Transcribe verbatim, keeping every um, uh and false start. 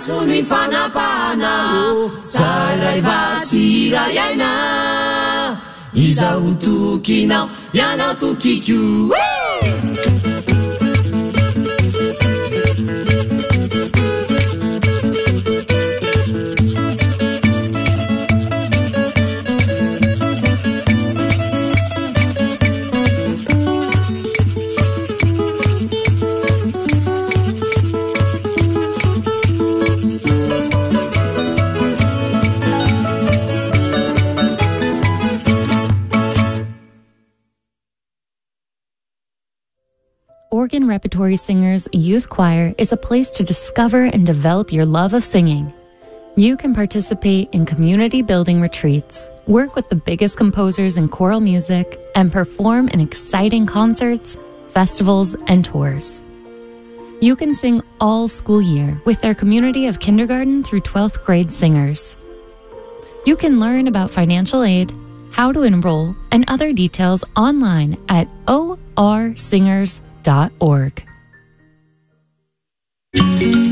maso ny fanapahana saray vatsy iray aina izaho tokinao ianao tokiko. Oregon Repertory Singers Youth Choir is a place to discover and develop your love of singing. You can participate in community building retreats, work with the biggest composers in choral music, and perform in exciting concerts, festivals, and tours. You can sing all school year with their community of kindergarten through twelfth grade singers. You can learn about financial aid, how to enroll, and other details online at o r singers dot org.